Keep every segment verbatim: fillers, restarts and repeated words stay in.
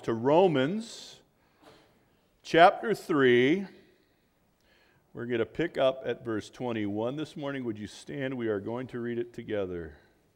Bibles to Romans chapter three. We're going to pick up at verse twenty-one this morning. Would you stand? We are going to read it together.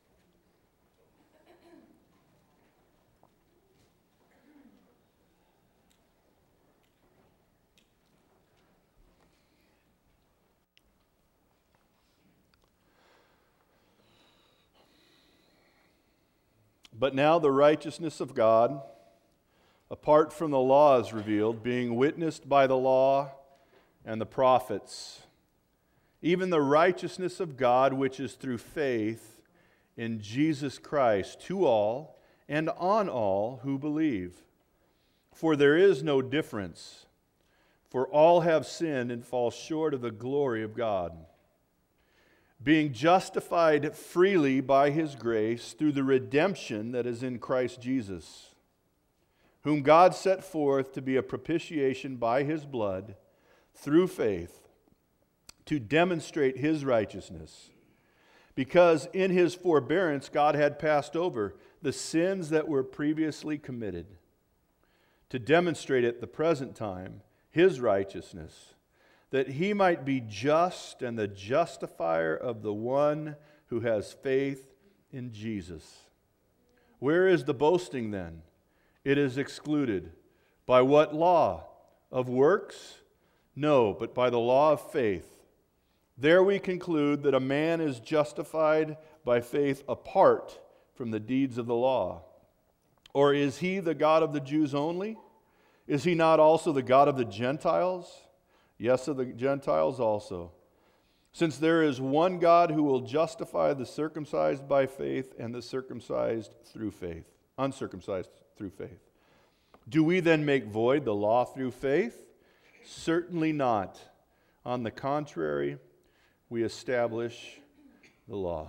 But now the righteousness of God, apart from the law, is revealed, being witnessed by the law and the prophets, even the righteousness of God which is through faith in Jesus Christ to all and on all who believe. For there is no difference, for all have sinned and fall short of the glory of God, being justified freely by His grace through the redemption that is in Christ Jesus, whom God set forth to be a propitiation by His blood through faith, to demonstrate His righteousness, because in His forbearance God had passed over the sins that were previously committed, to demonstrate at the present time His righteousness, that He might be just and the justifier of the one who has faith in Jesus. Where is the boasting then? It is excluded. By what law? Of works? No, but by the law of faith. There we conclude that a man is justified by faith apart from the deeds of the law. Or is He the God of the Jews only? Is He not also the God of the Gentiles? Yes, of the Gentiles also. Since there is one God who will justify the circumcised by faith and the circumcised through faith, uncircumcised through faith. Do we then make void the law through faith? Certainly not. On the contrary, we establish the law.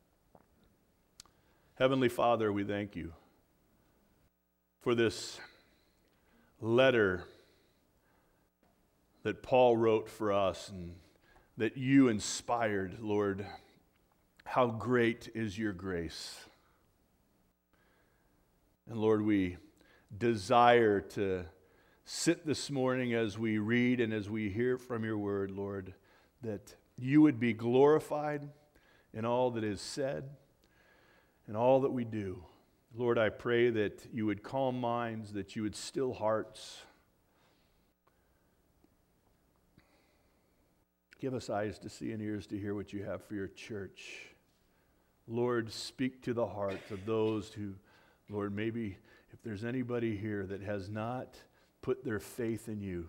Heavenly Father, we thank You for this letter that Paul wrote for us and that You inspired, Lord. How great is Your grace. And Lord, we desire to sit this morning as we read and as we hear from Your word, Lord, that You would be glorified in all that is said and all that we do. Lord, I pray that You would calm minds, that You would still hearts. Give us eyes to see and ears to hear what You have for Your church. Lord, speak to the hearts of those who, Lord, maybe if there's anybody here that has not put their faith in You,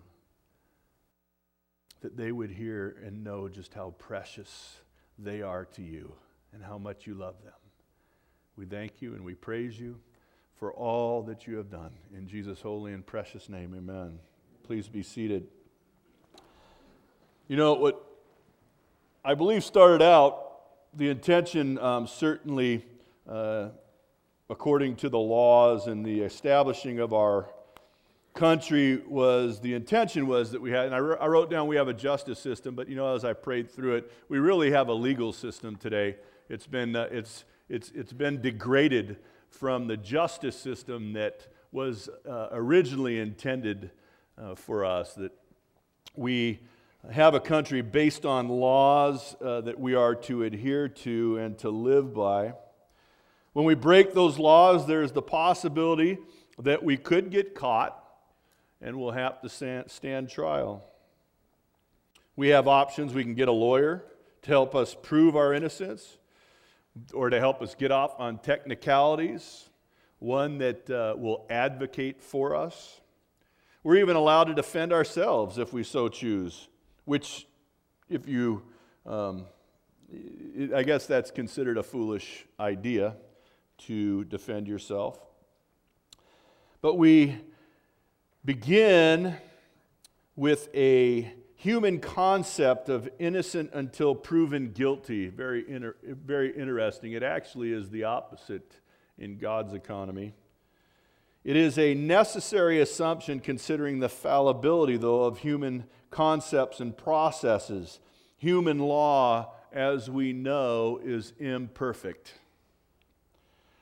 that they would hear and know just how precious they are to You and how much You love them. We thank You and we praise You for all that You have done. In Jesus' holy and precious name, amen. Please be seated. You know, what I believe started out, the intention um, certainly, uh, according to the laws and the establishing of our country, was the intention was that we had, and I, I wrote down we have a justice system, but you know, as I prayed through it, we really have a legal system today. It's been uh, it's it's it's been degraded from the justice system that was uh, originally intended uh, for us. That we have a country based on laws uh, that we are to adhere to and to live by. When we break those laws, there's the possibility that we could get caught and we'll have to stand, stand trial. We have options. We can get a lawyer to help us prove our innocence or to help us get off on technicalities, one that uh, will advocate for us. We're even allowed to defend ourselves if we so choose, which, if you, um, I guess that's considered a foolish idea to defend yourself. But we begin with a human concept of innocent until proven guilty. Very, inter- very interesting. It actually is the opposite in God's economy. It is a necessary assumption considering the fallibility, though, of human concepts and processes. Human law, as we know, is imperfect.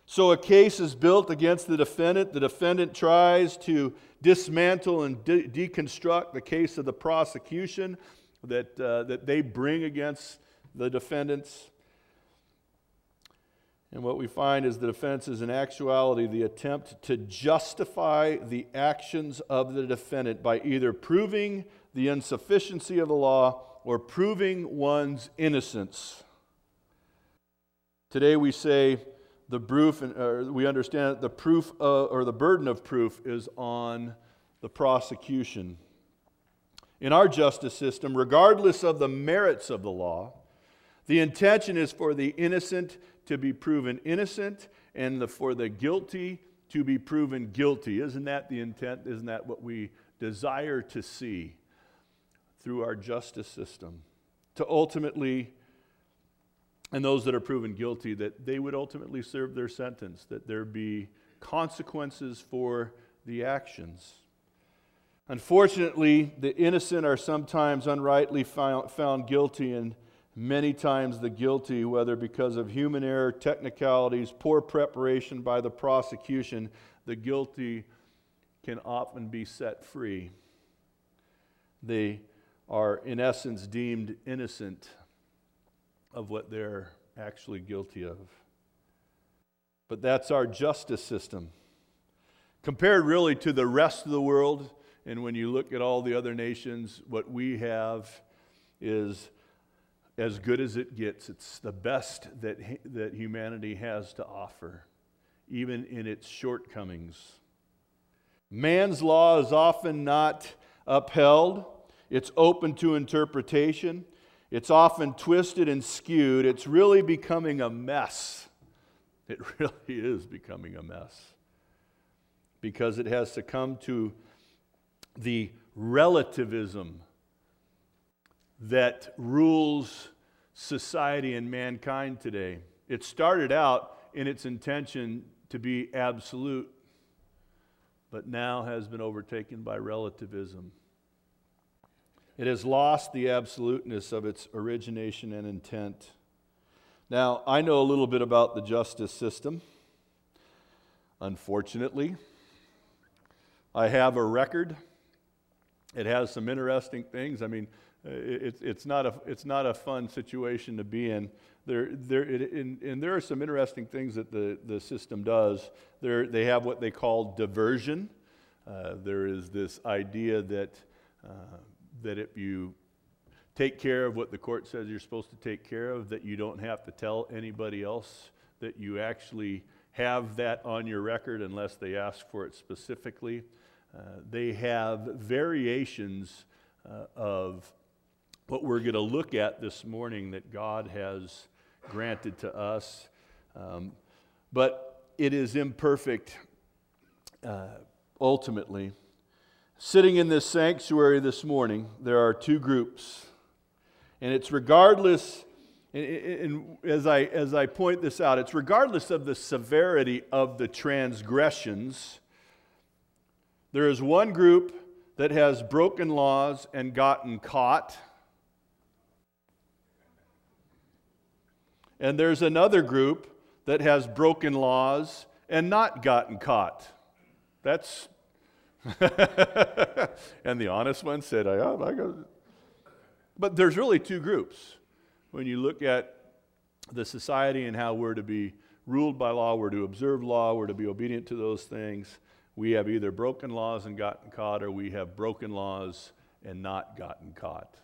So a case is built against the defendant. The defendant tries to dismantle and de- deconstruct the case of the prosecution that, uh, that they bring against the defendants. And what we find is the defense is in actuality the attempt to justify the actions of the defendant by either proving the insufficiency of the law or proving one's innocence. Today we say the proof, or we understand that the proof of, or the burden of proof is on the prosecution. In our justice system, regardless of the merits of the law, the intention is for the innocent to be proven innocent and the, for the guilty to be proven guilty. Isn't that the intent? Isn't that what we desire to see through our justice system? To ultimately, and those that are proven guilty, that they would ultimately serve their sentence, that there be consequences for the actions. Unfortunately, the innocent are sometimes unrightly found, found guilty, and many times the guilty, whether because of human error, technicalities, poor preparation by the prosecution, the guilty can often be set free. They are, in essence, deemed innocent of what they're actually guilty of. But that's our justice system. Compared really to the rest of the world, and when you look at all the other nations, what we have is as good as it gets. It's the best that, that humanity has to offer, even in its shortcomings. Man's law is often not upheld. It's open to interpretation. It's often twisted and skewed. It's really becoming a mess. It really is becoming a mess because it has succumbed to the relativism that rules society and mankind today. It started out in its intention to be absolute, but now has been overtaken by relativism. It has lost the absoluteness of its origination and intent. Now, I know a little bit about the justice system. Unfortunately, I have a record. It has some interesting things. I mean, it's it's not a it's not a fun situation to be in. There there it, and, and there are some interesting things that the, the system does. There they have what they call diversion. Uh, there is this idea that uh, that if you take care of what the court says you're supposed to take care of, that you don't have to tell anybody else, that you actually have that on your record unless they ask for it specifically. Uh, they have variations uh, of what we're going to look at this morning that God has granted to us. Um, but it is imperfect uh, ultimately. Sitting in this sanctuary this morning, there are two groups. And it's regardless, and, and as I, as I point this out, it's regardless of the severity of the transgressions. There is one group that has broken laws and gotten caught. And there's another group that has broken laws and not gotten caught. That's, and the honest one said, I, I got. But there's really two groups. When you look at the society and how we're to be ruled by law, we're to observe law, we're to be obedient to those things. We have either broken laws and gotten caught, or we have broken laws and not gotten caught.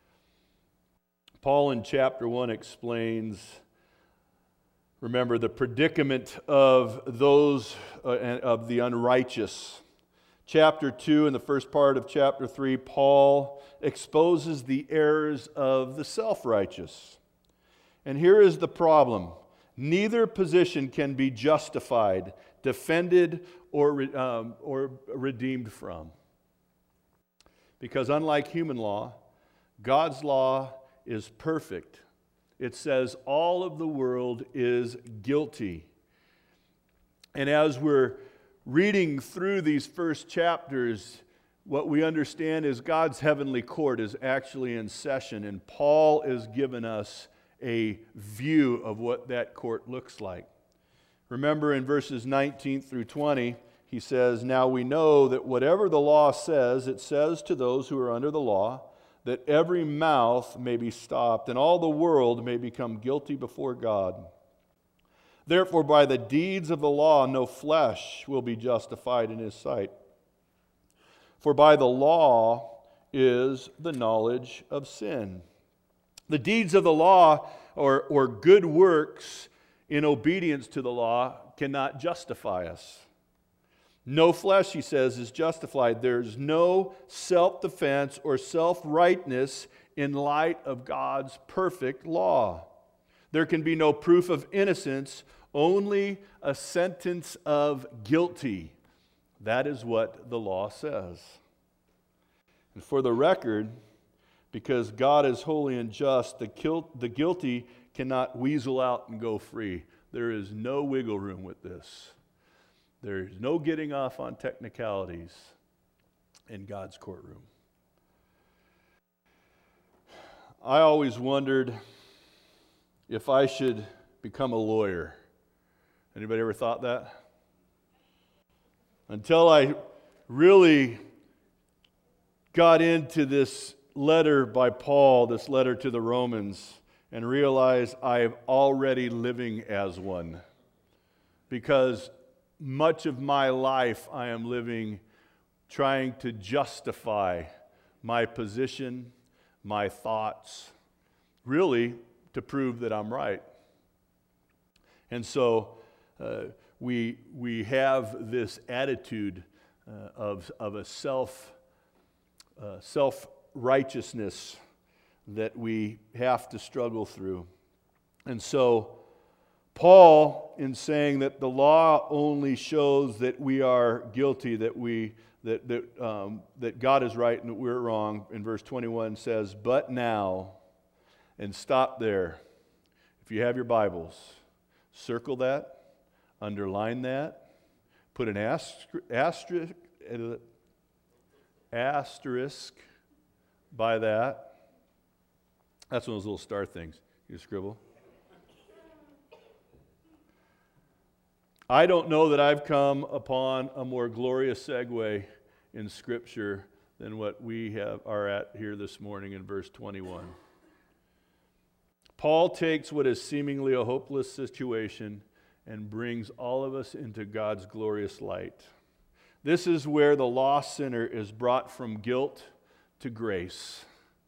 Paul in chapter one explains, remember, the predicament of those, uh, of the unrighteous. Chapter two and the first part of chapter three, Paul exposes the errors of the self-righteous. And here is the problem. Neither position can be justified, defended, or, um, or redeemed from. Because unlike human law, God's law is perfect. It says all of the world is guilty. And as we're reading through these first chapters, what we understand is God's heavenly court is actually in session, and Paul is giving us a view of what that court looks like. Remember in verses nineteen through twenty, he says, "Now we know that whatever the law says, it says to those who are under the law, that every mouth may be stopped, and all the world may become guilty before God. Therefore, by the deeds of the law, no flesh will be justified in his sight. For by the law is the knowledge of sin." The deeds of the law, or, or good works in obedience to the law, cannot justify us. No flesh, he says, is justified. There's no self-defense or self-rightness in light of God's perfect law. There can be no proof of innocence, only a sentence of guilty. That is what the law says. And for the record, because God is holy and just, the, guil- the guilty cannot weasel out and go free. There is no wiggle room with this. There is no getting off on technicalities in God's courtroom. I always wondered if I should become a lawyer. Anybody ever thought that? Until I really got into this letter by Paul, this letter to the Romans, and realized I'm already living as one. Because much of my life I am living trying to justify my position, my thoughts, really to prove that I'm right. And so uh, we, we have this attitude uh, of, of a self, uh, self-righteousness that we have to struggle through. And so Paul, in saying that the law only shows that we are guilty, that we that that um, that God is right and that we're wrong, in verse twenty-one says, "But now," and stop there. If you have your Bibles, circle that, underline that, put an asterisk asterisk by that. That's one of those little star things you scribble. I don't know that I've come upon a more glorious segue in Scripture than what we have, are at here this morning in verse twenty-one. Paul takes what is seemingly a hopeless situation and brings all of us into God's glorious light. This is where the lost sinner is brought from guilt to grace.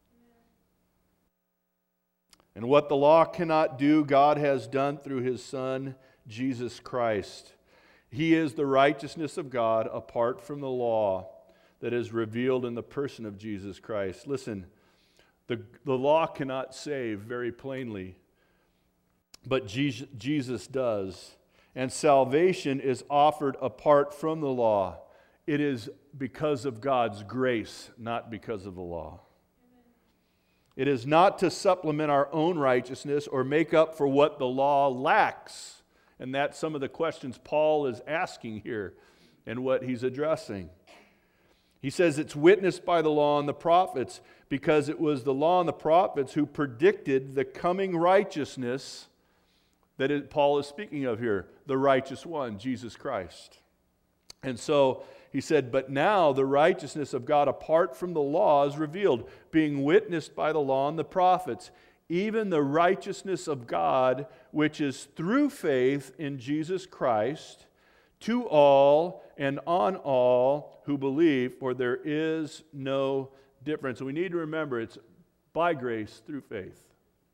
And what the law cannot do, God has done through His Son, Jesus Christ. He is the righteousness of God apart from the law that is revealed in the person of Jesus Christ. Listen, the, the law cannot save very plainly, but Jesus, Jesus does. And salvation is offered apart from the law. It is because of God's grace, not because of the law. It is not to supplement our own righteousness or make up for what the law lacks. And that's some of the questions Paul is asking here and what he's addressing. He says it's witnessed by the law and the prophets because it was the law and the prophets who predicted the coming righteousness that it, Paul is speaking of here, the righteous one, Jesus Christ. And so he said, but now the righteousness of God apart from the law is revealed, being witnessed by the law and the prophets, even the righteousness of God, which is through faith in Jesus Christ, to all and on all who believe, for there is no difference. And we need to remember it's by grace through faith.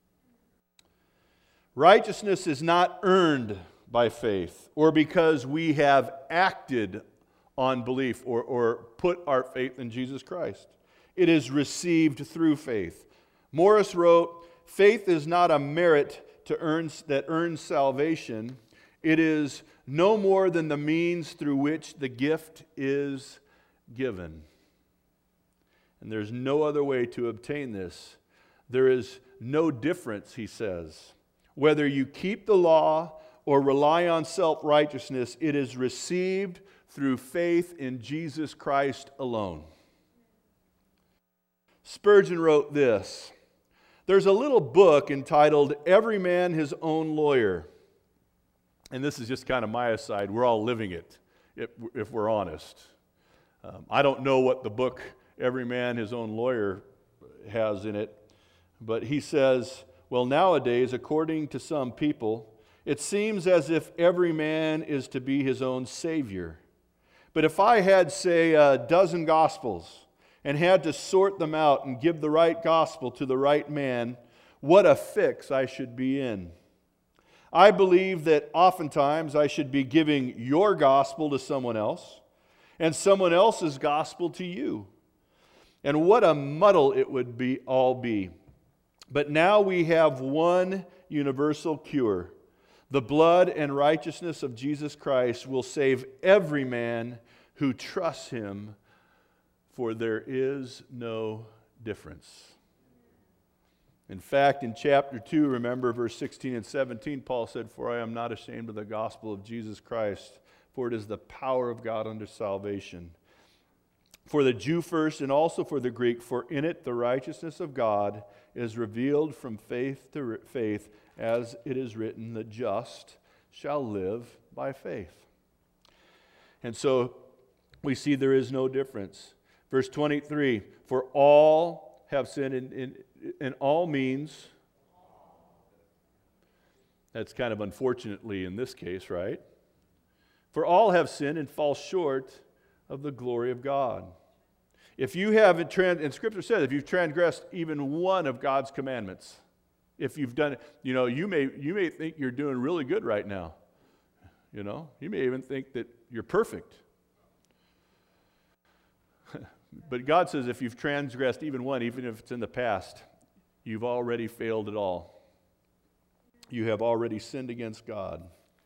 Righteousness is not earned by faith or because we have acted on belief or, or put our faith in Jesus Christ. It is received through faith. Morris wrote, "Faith is not a merit to earn, that earns salvation. It is no more than the means through which the gift is given." And there's no other way to obtain this. There is no difference, he says. Whether you keep the law or rely on self-righteousness, it is received through faith in Jesus Christ alone. Spurgeon wrote this, "There's a little book entitled Every Man His Own Lawyer. and this is just kind of my aside, we're all living it, if, if we're honest. Um, I don't know what the book, Every Man His Own Lawyer, has in it, but he says, well, nowadays, according to some people, it seems as if every man is to be his own savior. But if I had, say, a dozen gospels and had to sort them out and give the right gospel to the right man, what a fix I should be in. I believe that oftentimes I should be giving your gospel to someone else and someone else's gospel to you. And what a muddle it would be all be. But now we have one universal cure. The blood and righteousness of Jesus Christ will save every man who trusts Him, for there is no difference. In fact, in chapter two, remember verse sixteen and seventeen, Paul said, for I am not ashamed of the gospel of Jesus Christ, for it is the power of God unto salvation. For the Jew first and also for the Greek, for in it the righteousness of God is revealed from faith to faith, as it is written, the just shall live by faith. And so we see there is no difference. Verse twenty-three, for all have sinned, and, and, and all means, that's kind of unfortunately in this case, right? For all have sinned and fall short of the glory of God. If you have, and Scripture says, if you've transgressed even one of God's commandments, if you've done it, you know, you may, you may think you're doing really good right now. You know, you may even think that you're perfect. But God says if you've transgressed even one, even if it's in the past, you've already failed it all. You have already sinned against God.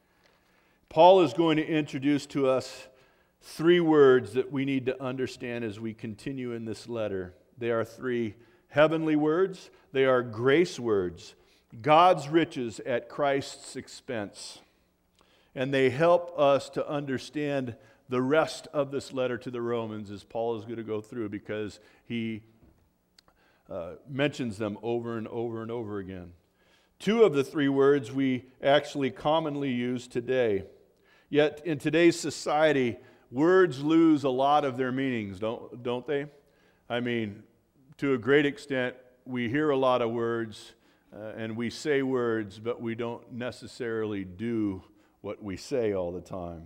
Paul is going to introduce to us three words that we need to understand as we continue in this letter. They are three heavenly words. They are grace words. God's riches at Christ's expense. And they help us to understand the rest of this letter to the Romans, as Paul is going to go through, because he uh, mentions them over and over and over again. Two of the three words we actually commonly use today. Yet in today's society, words lose a lot of their meanings, don't, don't they? I mean, to a great extent, we hear a lot of words uh, and we say words, but we don't necessarily do what we say all the time.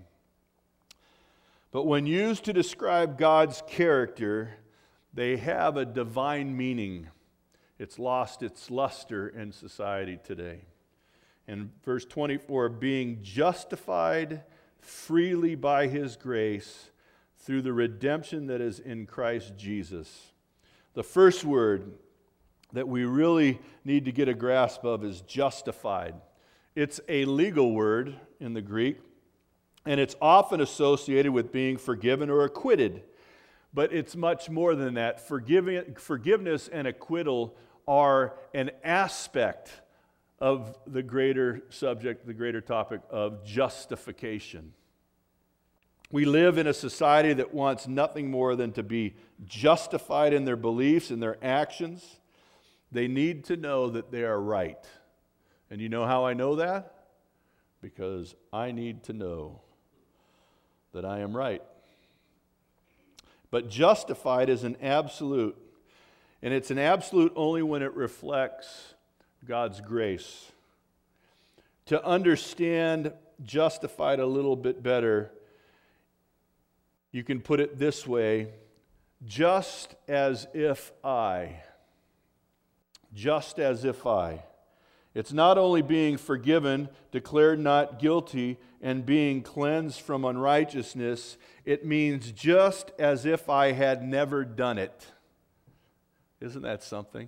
But when used to describe God's character, they have a divine meaning. It's lost its luster in society today. In verse twenty-four, being justified freely by His grace through the redemption that is in Christ Jesus. The first word that we really need to get a grasp of is justified. It's a legal word in the Greek, and it's often associated with being forgiven or acquitted. But it's much more than that. Forgiving, forgiveness and acquittal are an aspect of the greater subject, the greater topic of justification. We live in a society that wants nothing more than to be justified in their beliefs and their actions. They need to know that they are right. And you know how I know that? Because I need to know that I am right. But justified is an absolute, and it's an absolute only when it reflects God's grace. To understand justified a little bit better, you can put it this way: just as if I, just as if I. It's not only being forgiven, declared not guilty, and being cleansed from unrighteousness. It means just as if I had never done it. Isn't that something?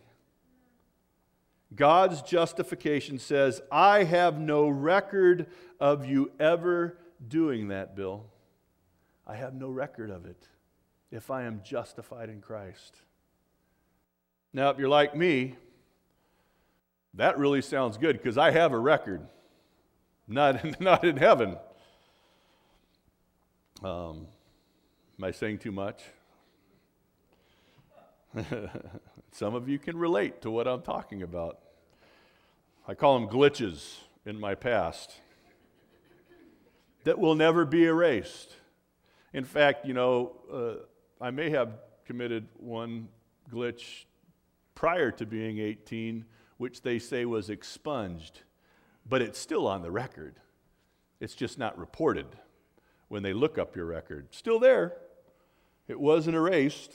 God's justification says, I have no record of you ever doing that, Bill. I have no record of it if I am justified in Christ. Now, if you're like me, that really sounds good, because I have a record. Not, not in heaven. Um, am I saying too much? Some of you can relate to what I'm talking about. I call them glitches in my past. that will never be erased. In fact, you know, uh, I may have committed one glitch prior to being eighteen, which they say was expunged, but it's still on the record. It's just not reported when they look up your record. Still there. It wasn't erased.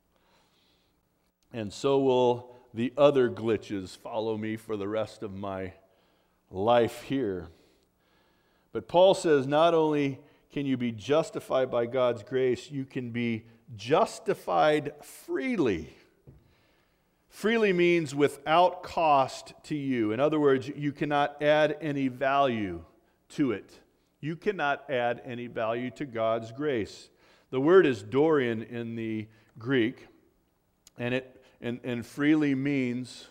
And so will the other glitches follow me for the rest of my life here. But Paul says not only can you be justified by God's grace, you can be justified freely. Freely means without cost to you. In other words, you cannot add any value to it. You cannot add any value to God's grace. The word is Dorian in the Greek, and it and, and freely means,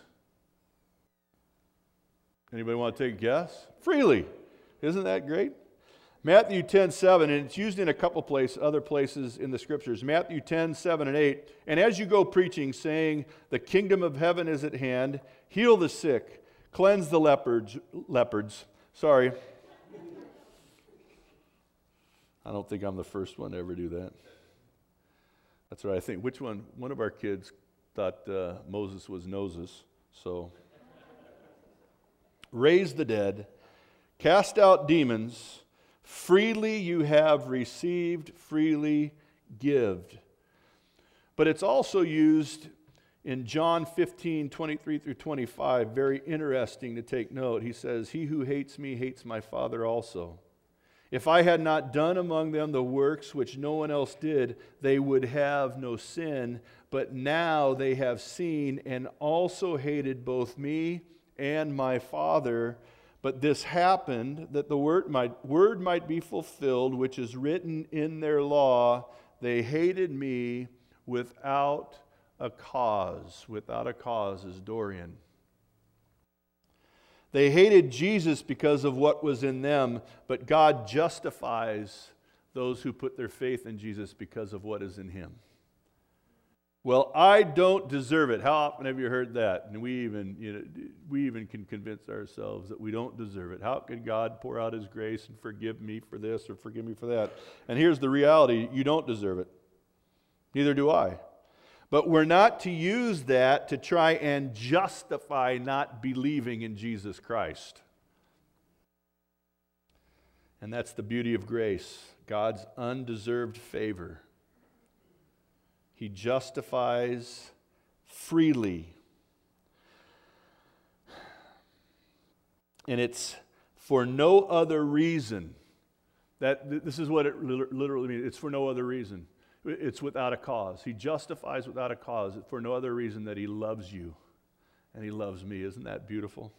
anybody want to take a guess? Freely. Isn't that great? Matthew ten seven, and it's used in a couple places, other places in the Scriptures. Matthew ten seven and eight. And as you go preaching, saying, the kingdom of heaven is at hand, heal the sick, cleanse the leopards. leopards. Sorry. I don't think I'm the first one to ever do that. That's right. I think, which one? One of our kids thought uh, Moses was noses. So, raise the dead, cast out demons. Freely you have received, freely give. But it's also used in John fifteen, twenty-three through twenty-five. Very interesting to take note. He says, he who hates me hates my Father also. If I had not done among them the works which no one else did, they would have no sin. But now they have seen and also hated both me and my Father. But this happened that the word might, word might be fulfilled, which is written in their law. They hated me without a cause. Without a cause is Dorian. They hated Jesus because of what was in them, but God justifies those who put their faith in Jesus because of what is in Him. Well, I don't deserve it. How often have you heard that? And we even, you know, we even can convince ourselves that we don't deserve it. How could God pour out His grace and forgive me for this or forgive me for that? And here's the reality: you don't deserve it. Neither do I. But we're not to use that to try and justify not believing in Jesus Christ. And that's the beauty of grace, God's undeserved favor. He justifies freely. And it's for no other reason. That this is what it literally means. It's for no other reason. It's without a cause. He justifies without a cause for no other reason that He loves you and He loves me. Isn't that beautiful?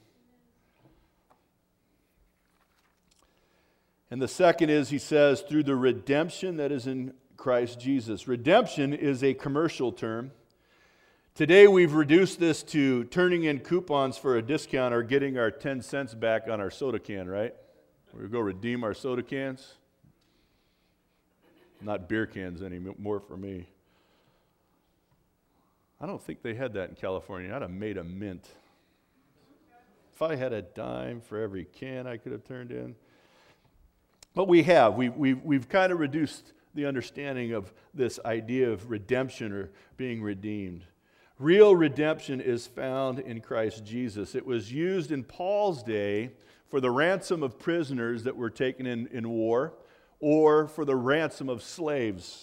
And the second is, he says, through the redemption that is in Christ Jesus. Redemption is a commercial term. Today we've reduced this to turning in coupons for a discount or getting our ten cents back on our soda can, right? We go redeem our soda cans. Not beer cans anymore for me. I don't think they had that in California. I'd have made a mint. If I had a dime for every can I could have turned in. But we have. We, we've, we've kind of reduced the understanding of this idea of redemption or being redeemed. Real redemption is found in Christ Jesus. It was used in Paul's day for the ransom of prisoners that were taken in, in war, or for the ransom of slaves.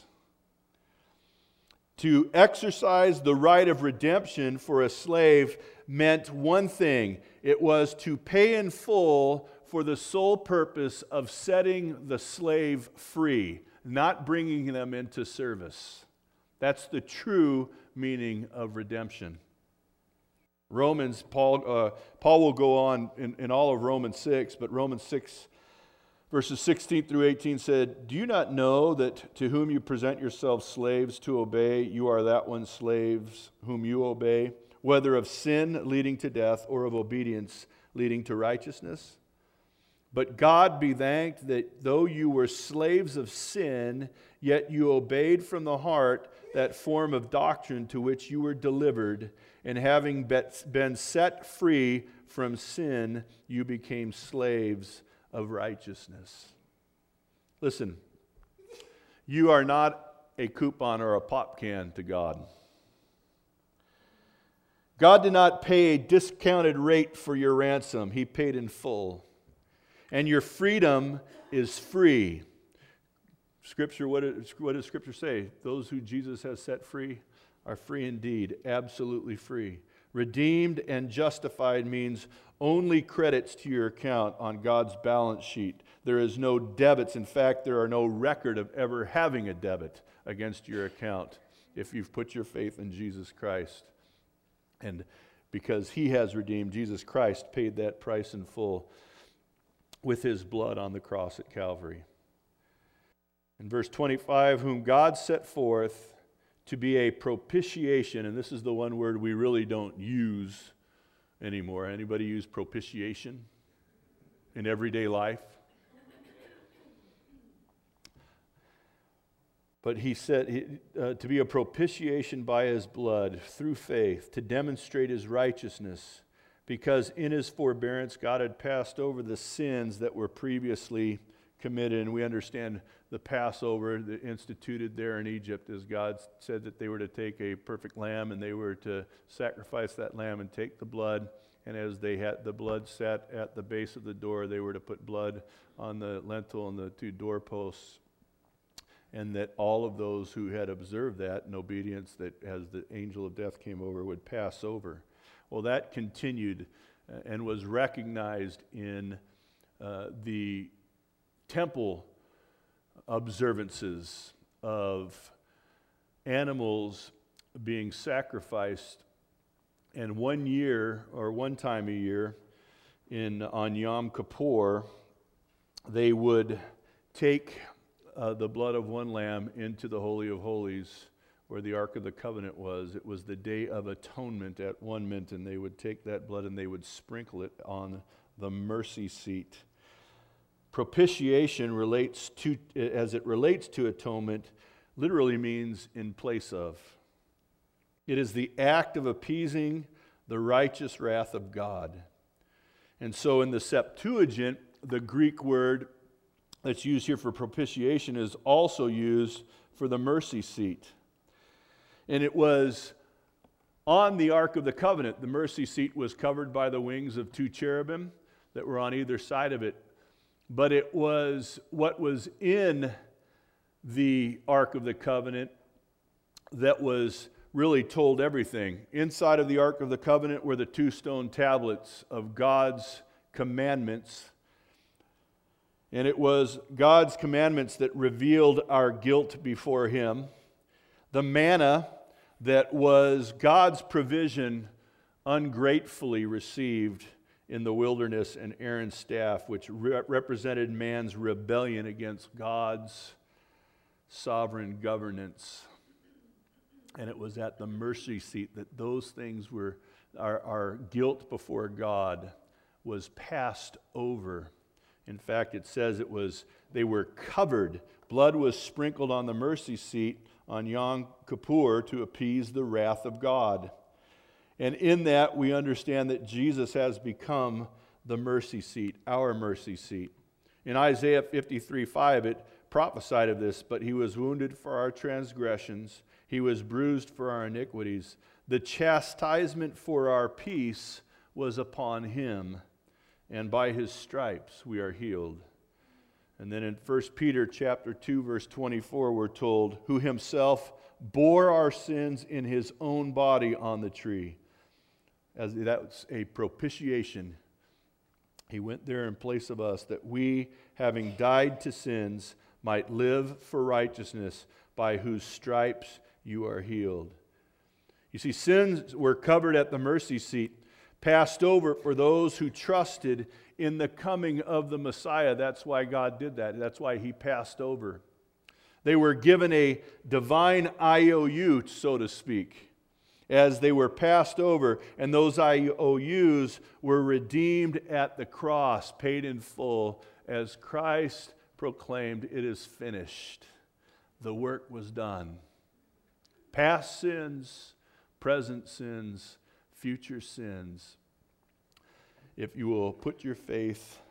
To exercise the right of redemption for a slave meant one thing. It was to pay in full for the sole purpose of setting the slave free, not bringing them into service. That's the true meaning of redemption. Romans, Paul, uh, Paul will go on in, in all of Romans six, but Romans six, verses sixteen through eighteen said, do you not know that to whom you present yourselves slaves to obey, you are that one slaves whom you obey, whether of sin leading to death or of obedience leading to righteousness? But God be thanked that though you were slaves of sin, yet you obeyed from the heart that form of doctrine to which you were delivered, and having been set free from sin, you became slaves of righteousness. Listen, you are not a coupon or a pop can to God. God did not pay a discounted rate for your ransom. He paid in full. And your freedom is free. Scripture, what does, what does Scripture say? Those who Jesus has set free are free indeed, absolutely free. Redeemed and justified means only credits to your account on God's balance sheet. There is no debits. In fact, there are no record of ever having a debit against your account if you've put your faith in Jesus Christ. And because He has redeemed, Jesus Christ paid that price in full with His blood on the cross at Calvary. In verse twenty-five, whom God set forth to be a propitiation, and this is the one word we really don't use anymore. Anybody use propitiation in everyday life? But he said uh, to be a propitiation by His blood through faith, to demonstrate His righteousness, because in His forbearance God had passed over the sins that were previously committed. And we understand the Passover that instituted there in Egypt, as God said that they were to take a perfect lamb and they were to sacrifice that lamb and take the blood. And as they had the blood sat at the base of the door, they were to put blood on the lintel and the two doorposts. And that all of those who had observed that in obedience, that as the angel of death came over, would pass over. Well, that continued uh, and was recognized in uh, the temple observances of animals being sacrificed. And one year, or one time a year, in on Yom Kippur, they would take uh, the blood of one lamb into the Holy of Holies, where the Ark of the Covenant was. It was the Day of Atonement at one mint, and they would take that blood and they would sprinkle it on the mercy seat. Propitiation relates to, as it relates to atonement, literally means in place of. It is the act of appeasing the righteous wrath of God. And so in the Septuagint, the Greek word that's used here for propitiation is also used for the mercy seat. And it was on the Ark of the Covenant. The mercy seat was covered by the wings of two cherubim that were on either side of it. But it was what was in the Ark of the Covenant that was really told everything. Inside of the Ark of the Covenant were the two stone tablets of God's commandments. And it was God's commandments that revealed our guilt before Him. The manna that was God's provision ungratefully received in the wilderness, and Aaron's staff, which re- represented man's rebellion against God's sovereign governance. And it was at the mercy seat that those things were, our, our guilt before God was passed over. In fact, it says it was, they were covered. Blood was sprinkled on the mercy seat on Yom Kippur to appease the wrath of God. And in that, we understand that Jesus has become the mercy seat, our mercy seat. In Isaiah fifty-three five, it prophesied of this, but He was wounded for our transgressions, He was bruised for our iniquities. The chastisement for our peace was upon Him, and by His stripes we are healed. And then in First Peter chapter two, verse twenty-four, we're told, who Himself bore our sins in His own body on the tree. As that was a propitiation. He went there in place of us, that we, having died to sins, might live for righteousness, by whose stripes you are healed. You see, sins were covered at the mercy seat, passed over for those who trusted in the coming of the Messiah. That's why God did that. That's why He passed over. They were given a divine I O U, so to speak, as they were passed over, and those I O Us were redeemed at the cross, paid in full, as Christ proclaimed, it is finished. The work was done. Past sins, present sins, future sins. If you will put your faith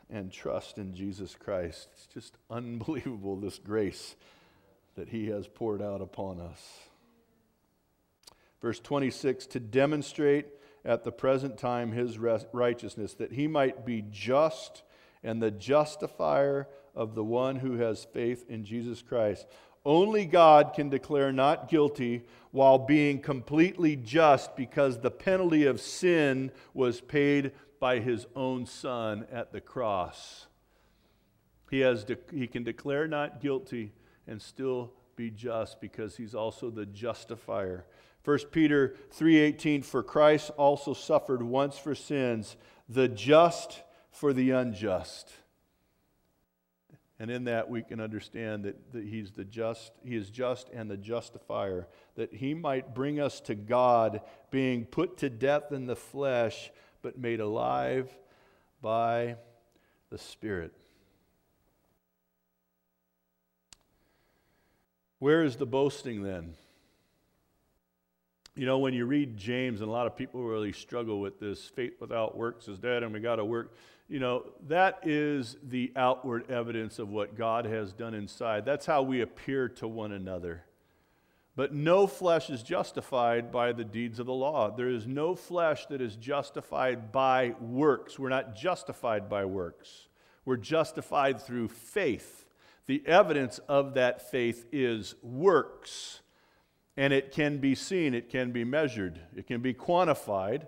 and trust in Jesus Christ. It's just unbelievable, this grace that he has poured out upon us. Verse twenty-six, to demonstrate at the present time his righteousness, that he might be just and the justifier of the one who has faith in Jesus Christ. Only God can declare not guilty while being completely just, because the penalty of sin was paid by his own Son at the cross. He has de- he can declare not guilty and still be just, because he's also the justifier. First Peter three eighteen, for Christ also suffered once for sins, the just for the unjust. And in that we can understand that, that he's the just, he is just and the justifier, that he might bring us to God, being put to death in the flesh, but made alive by the Spirit. Where is the boasting then? You know, when you read James, and a lot of people really struggle with this, faith without works is dead and we got to work. You know, that is the outward evidence of what God has done inside. That's how we appear to one another. But no flesh is justified by the deeds of the law. There is no flesh that is justified by works. We're not justified by works. We're justified through faith. The evidence of that faith is works. And it can be seen, it can be measured, it can be quantified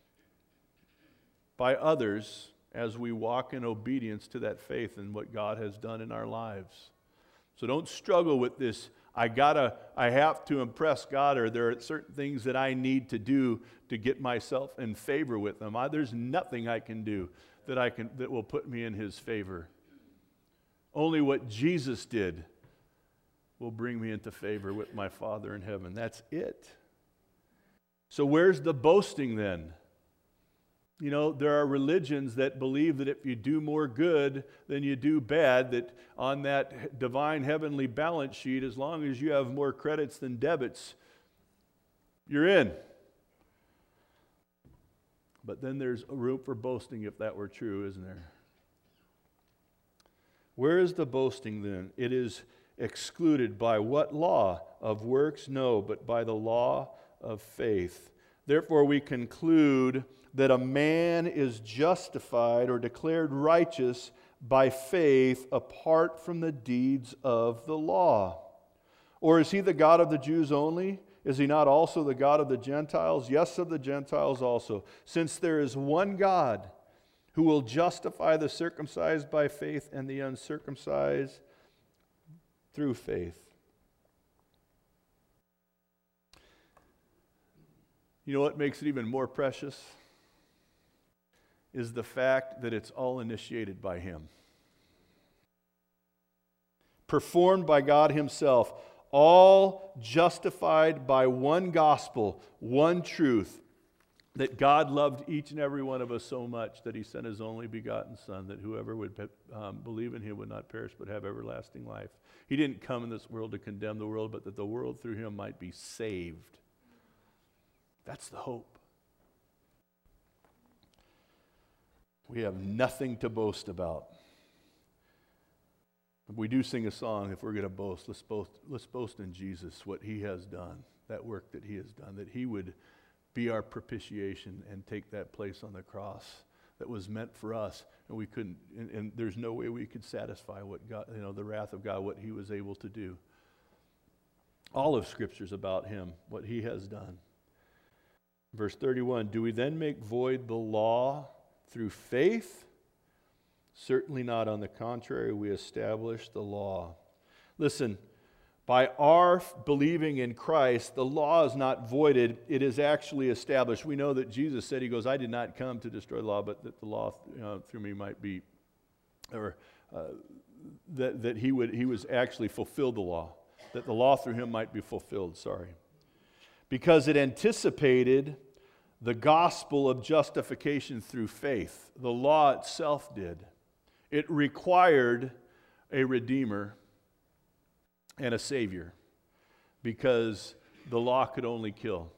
by others as we walk in obedience to that faith and what God has done in our lives. So don't struggle with this, I gotta, I have to impress God, or there are certain things that I need to do to get myself in favor with Him. I, there's nothing I can do that I can that will put me in His favor. Only what Jesus did will bring me into favor with my Father in heaven. That's it. So where's the boasting then? You know, there are religions that believe that if you do more good than you do bad, that on that divine heavenly balance sheet, as long as you have more credits than debits, you're in. But then there's a room for boasting if that were true, isn't there? Where is the boasting then? It is excluded by what law? Of works? No, but by the law of faith. Therefore we conclude that a man is justified or declared righteous by faith apart from the deeds of the law. Or is he the God of the Jews only? Is he not also the God of the Gentiles? Yes, of the Gentiles also. Since there is one God who will justify the circumcised by faith and the uncircumcised through faith. You know what makes it even more precious? Is the fact that it's all initiated by Him. Performed by God Himself, all justified by one gospel, one truth, that God loved each and every one of us so much that He sent His only begotten Son, that whoever would um, believe in Him would not perish but have everlasting life. He didn't come in this world to condemn the world, but that the world through Him might be saved. That's the hope. We have nothing to boast about. We do sing a song, if we're going to boast, let's boast, let's boast in Jesus, what He has done, that work that He has done, that He would be our propitiation and take that place on the cross that was meant for us, and we couldn't, and, and there's no way we could satisfy what God, you know, the wrath of God, what He was able to do. All of Scripture's about Him, what He has done. Verse thirty-one, do we then make void the law through faith? Certainly not. On the contrary, we establish the law. Listen, by our believing in Christ, the law is not voided, it is actually established. We know that Jesus said, He goes, I did not come to destroy the law, but that the law you know, through me might be, or uh, that, that he would he was actually fulfilled the law, that the law through Him might be fulfilled, sorry. Because it anticipated the gospel of justification through faith. The law itself did. It required a Redeemer and a Savior, because the law could only kill.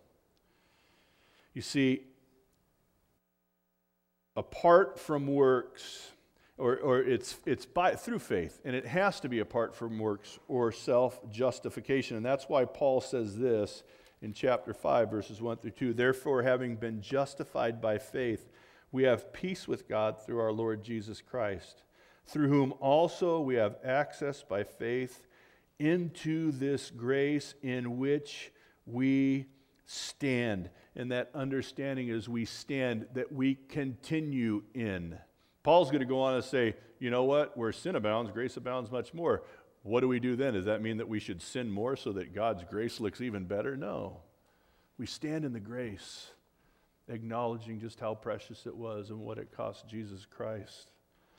You see, apart from works, or, or it's, it's by, through faith, and it has to be apart from works or self-justification. And that's why Paul says this in chapter five, verses one through two. Therefore, having been justified by faith, we have peace with God through our Lord Jesus Christ, through whom also we have access by faith into this grace in which we stand. And that understanding is we stand, that we continue in. Paul's going to go on and say, you know what? Where sin abounds, grace abounds much more. What do we do then? Does that mean that we should sin more so that God's grace looks even better? No. We stand in the grace, acknowledging just how precious it was and what it cost Jesus Christ.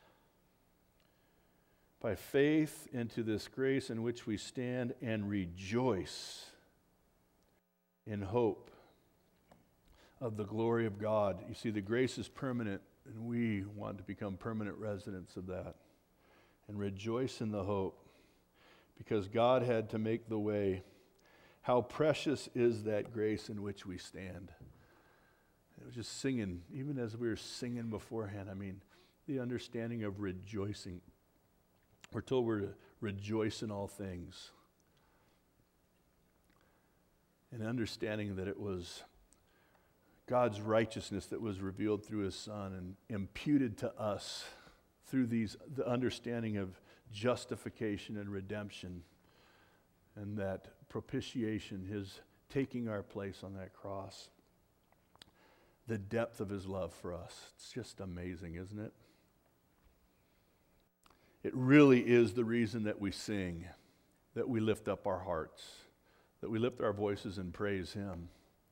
By faith into this grace in which we stand and rejoice in hope of the glory of God. You see, the grace is permanent, and we want to become permanent residents of that. And rejoice in the hope, because God had to make the way. How precious is that grace in which we stand. It was just singing, even as we were singing beforehand, I mean, the understanding of rejoicing. We're told we're to rejoice in all things. And understanding that it was God's righteousness that was revealed through his Son and imputed to us through these the understanding of justification and redemption, and that propitiation, his taking our place on that cross. The depth of his love for us. It's just amazing, isn't it? It really is the reason that we sing, that we lift up our hearts, that we lift our voices and praise him.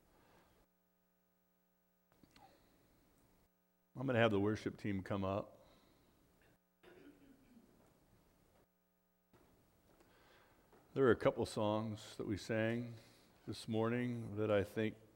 I'm going to have the worship team come up. There are a couple songs that we sang this morning that I think